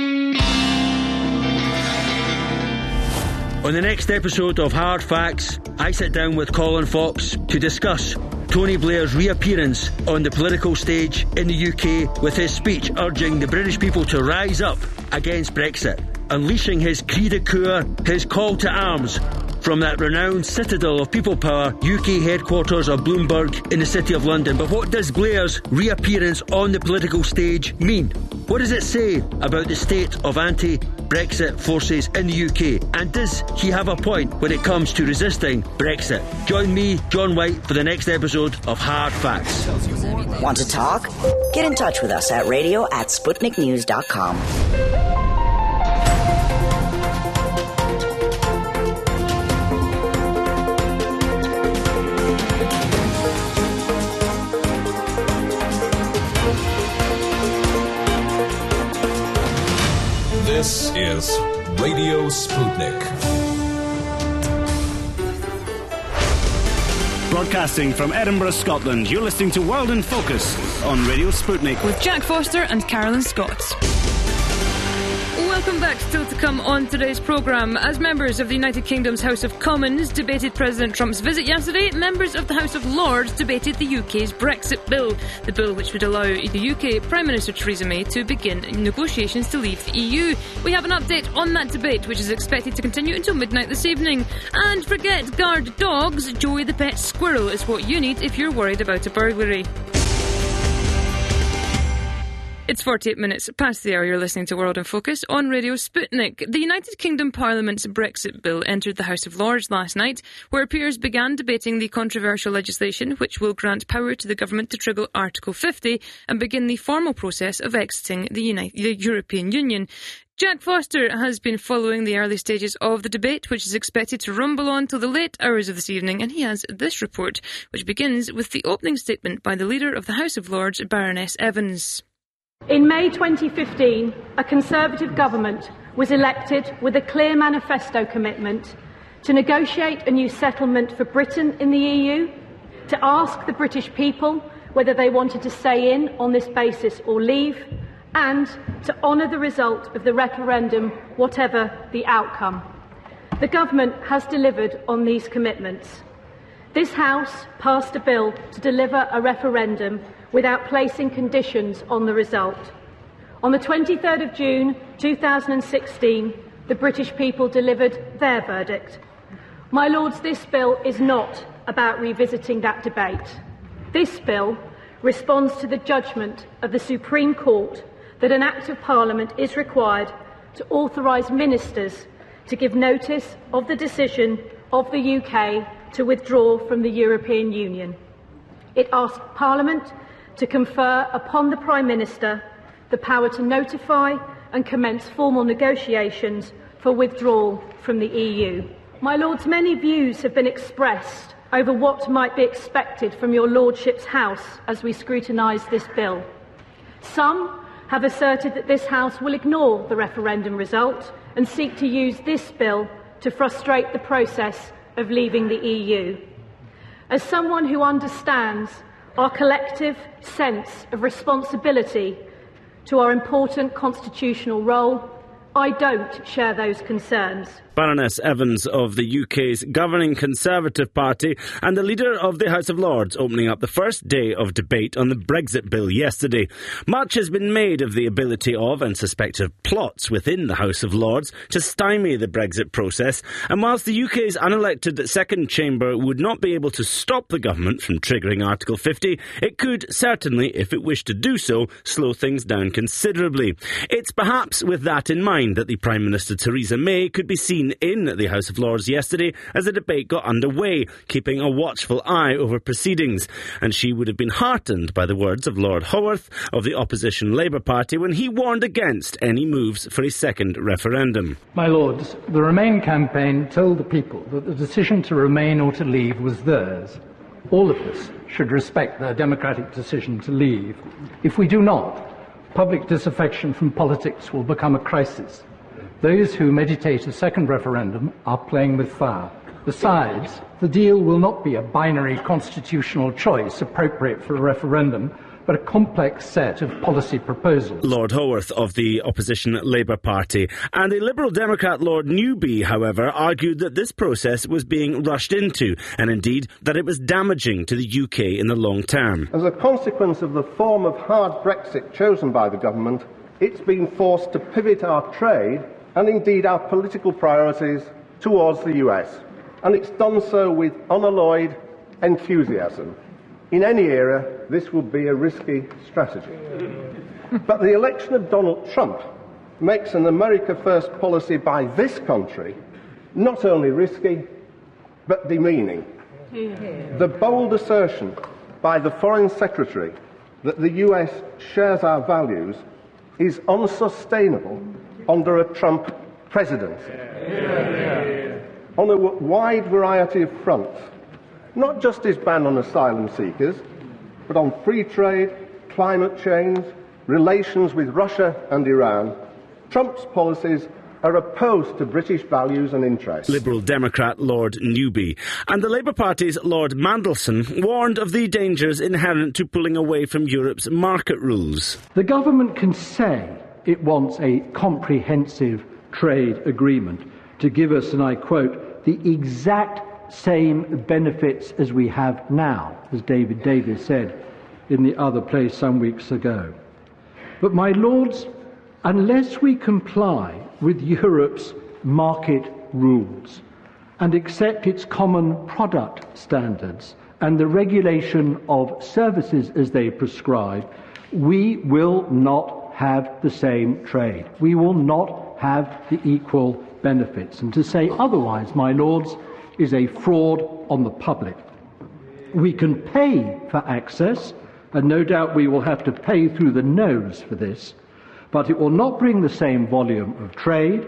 On the next episode of Hard Facts, I sit down with Colin Fox to discuss Tony Blair's reappearance on the political stage in the UK with his speech urging the British people to rise up against Brexit, unleashing his cri de coeur, his call to arms, from that renowned citadel of people power, UK headquarters of Bloomberg in the City of London. But what does Blair's reappearance on the political stage mean? What does it say about the state of anti-Brexit forces in the UK? And does he have a point when it comes to resisting Brexit? Join me, John White, for the next episode of Hard Facts. Want to talk? Get in touch with us at radio@sputniknews.com. This is Radio Sputnik. Broadcasting from Edinburgh, Scotland, you're listening to World in Focus on Radio Sputnik. With Jack Foster and Carolyn Scott. Welcome back. Still to come on today's programme. As members of the United Kingdom's House of Commons debated President Trump's visit yesterday, members of the House of Lords debated the UK's Brexit bill, the bill which would allow the UK Prime Minister Theresa May to begin negotiations to leave the EU. We have an update on that debate, which is expected to continue until midnight this evening. And forget guard dogs, Joey the pet squirrel is what you need if you're worried about a burglary. It's 48 minutes past the hour. You're listening to World in Focus on Radio Sputnik. The United Kingdom Parliament's Brexit bill entered the House of Lords last night, where peers began debating the controversial legislation which will grant power to the government to trigger Article 50 and begin the formal process of exiting the European Union. Jack Foster has been following the early stages of the debate, which is expected to rumble on till the late hours of this evening, and he has this report, which begins with the opening statement by the Leader of the House of Lords, Baroness Evans. In May 2015, a Conservative government was elected with a clear manifesto commitment to negotiate a new settlement for Britain in the EU, to ask the British people whether they wanted to stay in on this basis or leave, and to honour the result of the referendum, whatever the outcome. The government has delivered on these commitments. This House passed a bill to deliver a referendum without placing conditions on the result. On the 23rd of June 2016, the British people delivered their verdict. My Lords, this bill is not about revisiting that debate. This bill responds to the judgment of the Supreme Court that an Act of Parliament is required to authorise ministers to give notice of the decision of the UK to withdraw from the European Union. It asks Parliament to confer upon the Prime Minister the power to notify and commence formal negotiations for withdrawal from the EU. My Lords, many views have been expressed over what might be expected from your Lordship's House as we scrutinise this bill. Some have asserted that this House will ignore the referendum result and seek to use this bill to frustrate the process of leaving the EU. As someone who understands our collective sense of responsibility to our important constitutional role, I don't share those concerns. Baroness Evans of the UK's governing Conservative Party and the leader of the House of Lords opening up the first day of debate on the Brexit bill yesterday. Much has been made of the ability of and suspected plots within the House of Lords to stymie the Brexit process, and whilst the UK's unelected second chamber would not be able to stop the government from triggering Article 50, it could certainly, if it wished to do so, slow things down considerably. It's perhaps with that in mind that the Prime Minister Theresa May could be seen in the House of Lords yesterday as the debate got underway, keeping a watchful eye over proceedings. And she would have been heartened by the words of Lord Howarth of the opposition Labour Party when he warned against any moves for a second referendum. My Lords, the Remain campaign told the people that the decision to remain or to leave was theirs. All of us should respect their democratic decision to leave. If we do not, public disaffection from politics will become a crisis. Those who meditate a second referendum are playing with fire. Besides, the deal will not be a binary constitutional choice appropriate for a referendum, but a complex set of policy proposals. Lord Howarth of the opposition Labour Party. And the Liberal Democrat Lord Newby, however, argued that this process was being rushed into, and indeed that it was damaging to the UK in the long term. As a consequence of the form of hard Brexit chosen by the government, it's been forced to pivot our trade and indeed our political priorities towards the US. And it's done so with unalloyed enthusiasm. In any era, this would be a risky strategy. But the election of Donald Trump makes an America First policy by this country not only risky, but demeaning. The bold assertion by the Foreign Secretary that the US shares our values is unsustainable under a Trump presidency. On a wide variety of fronts, not just his ban on asylum seekers, but on free trade, climate change, relations with Russia and Iran, Trump's policies are opposed to British values and interests. Liberal Democrat Lord Newby. And the Labour Party's Lord Mandelson warned of the dangers inherent to pulling away from Europe's market rules. The government can say it wants a comprehensive trade agreement to give us, and I quote, the exact same benefits as we have now, as David Davis said in the other place some weeks ago. But, my Lords, unless we comply with Europe's market rules and accept its common product standards and the regulation of services as they prescribe, we will not have the same trade. We will not have the equal benefits. And to say otherwise, my Lords, is a fraud on the public. We can pay for access, and no doubt we will have to pay through the nose for this, but it will not bring the same volume of trade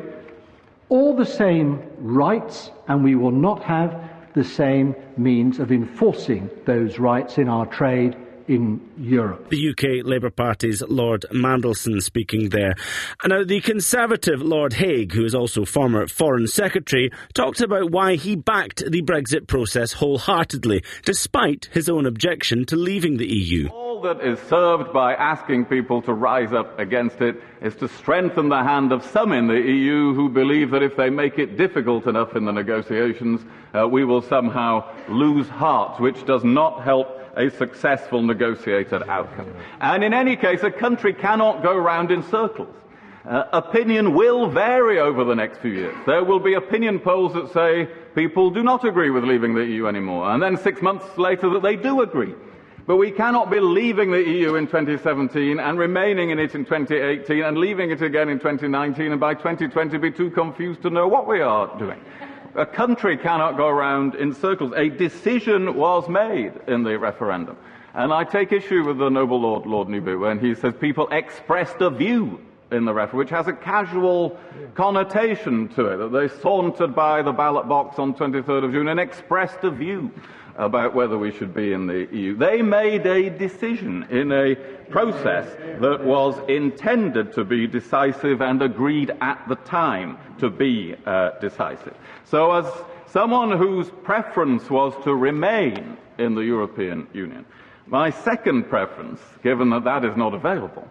or the same rights, and we will not have the same means of enforcing those rights in our trade in Europe. The UK Labour Party's Lord Mandelson speaking there. And now the Conservative Lord Hague, who is also former Foreign Secretary, talked about why he backed the Brexit process wholeheartedly, despite his own objection to leaving the EU. All that is served by asking people to rise up against it is to strengthen the hand of some in the EU who believe that if they make it difficult enough in the negotiations, we will somehow lose heart, which does not help a successful negotiated outcome. And in any case, a country cannot go round in circles. Opinion will vary over the next few years. There will be opinion polls that say people do not agree with leaving the EU anymore, and then 6 months later that they do agree. But we cannot be leaving the EU in 2017 and remaining in it in 2018 and leaving it again in 2019 and by 2020 be too confused to know what we are doing. A country cannot go around in circles. A decision was made in the referendum. And I take issue with the noble Lord Newby, when he says people expressed a view in the referendum, which has a casual connotation to it, that they sauntered by the ballot box on 23rd of June and expressed a view about whether we should be in the EU. They made a decision in a process that was intended to be decisive and agreed at the time to be decisive. So as someone whose preference was to remain in the European Union, my second preference, given that that is not available,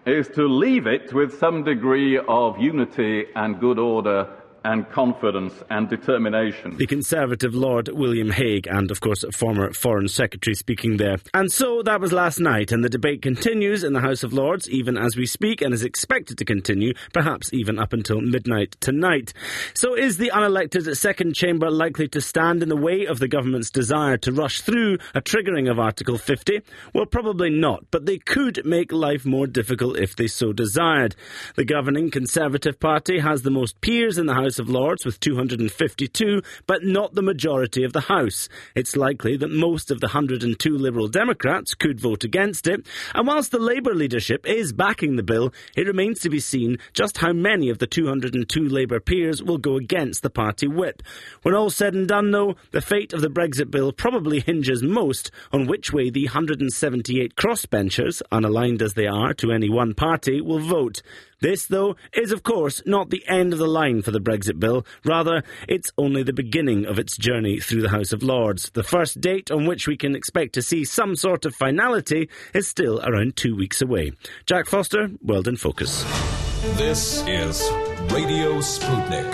is to leave it with some degree of unity and good order and confidence and determination. The Conservative Lord William Hague and, of course, former Foreign Secretary speaking there. And so that was last night, and the debate continues in the House of Lords even as we speak and is expected to continue, perhaps even up until midnight tonight. So is the unelected second chamber likely to stand in the way of the government's desire to rush through a triggering of Article 50? Well, probably not, but they could make life more difficult if they so desired. The governing Conservative Party has the most peers in the House of Lords with 252, but not the majority of the House. It's likely that most of the 102 Liberal Democrats could vote against it, and whilst the Labour leadership is backing the bill, it remains to be seen just how many of the 202 Labour peers will go against the party whip. When all's said and done, though, the fate of the Brexit bill probably hinges most on which way the 178 crossbenchers, unaligned as they are to any one party, will vote. This, though, is of course not the end of the line for the Brexit bill. Rather, it's only the beginning of its journey through the House of Lords. The first date on which we can expect to see some sort of finality is still around 2 weeks away. Jack Foster, World in Focus. This is Radio Sputnik.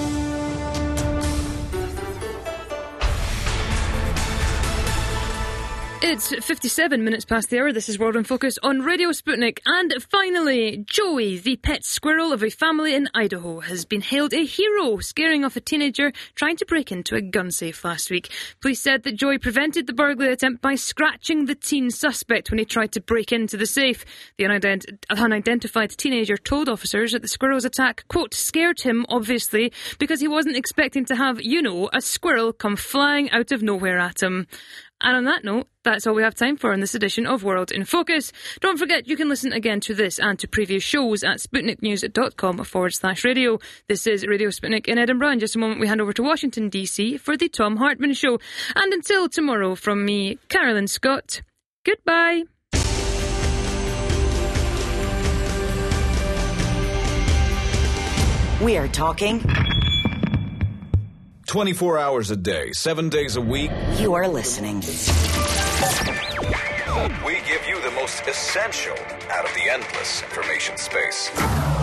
It's 57 minutes past the hour. This is World in Focus on Radio Sputnik. And finally, Joey, the pet squirrel of a family in Idaho, has been hailed a hero, scaring off a teenager trying to break into a gun safe last week. Police said that Joey prevented the burglary attempt by scratching the teen suspect when he tried to break into the safe. The unidentified teenager told officers that the squirrel's attack, quote, scared him, obviously, because he wasn't expecting to have, a squirrel come flying out of nowhere at him. And on that note, that's all we have time for in this edition of World in Focus. Don't forget, you can listen again to this and to previous shows at sputniknews.com/radio. This is Radio Sputnik in Edinburgh. In just a moment, we hand over to Washington, D.C. for the Tom Hartman Show. And until tomorrow, from me, Carolyn Scott, goodbye. We are talking 24 hours a day, 7 days a week. You are listening. We give you the most essential out of the endless information space.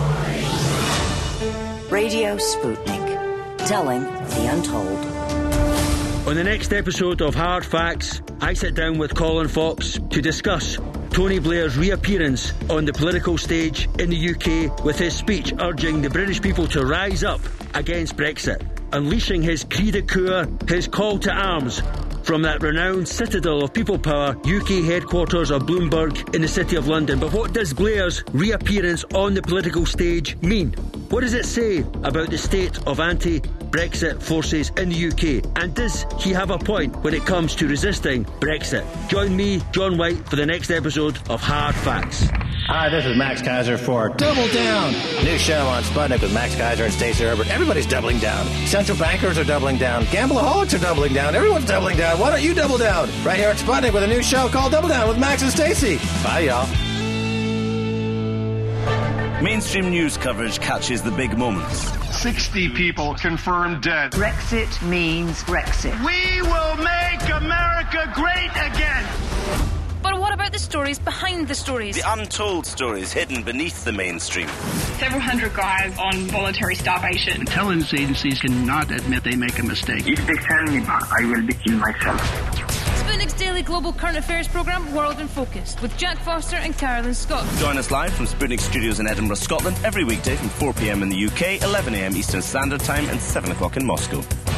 Radio Sputnik, telling the untold. On the next episode of Hard Facts, I sit down with Colin Fox to discuss Tony Blair's reappearance on the political stage in the UK with his speech urging the British people to rise up against Brexit, unleashing his cri de coeur, his call to arms, from that renowned citadel of people power, UK headquarters of Bloomberg in the City of London. But what does Blair's reappearance on the political stage mean? What does it say about the state of anti-Brexit forces in the UK? And does he have a point when it comes to resisting Brexit? Join me, John White, for the next episode of Hard Facts. Hi, this is Max Kaiser for Double Down. New show on Sputnik with Max Kaiser and Stacey Herbert. Everybody's doubling down. Central bankers are doubling down. Gambleaholics are doubling down. Everyone's doubling down. Why don't you double down? Right here at Sputnik with a new show called Double Down with Max and Stacey. Bye, y'all. Mainstream news coverage catches the big moments. 60 people confirmed dead. Brexit means Brexit. We will make America great again. But what about the stories behind the stories? The untold stories hidden beneath the mainstream. Several hundred guys on voluntary starvation. Intelligence agencies cannot admit they make a mistake. If they send me back, I will be killed myself. Sputnik's daily global current affairs programme, World in Focus, with Jack Foster and Carolyn Scott. Join us live from Sputnik Studios in Edinburgh, Scotland, every weekday from 4 p.m. in the UK, 11 a.m. Eastern Standard Time and 7 o'clock in Moscow.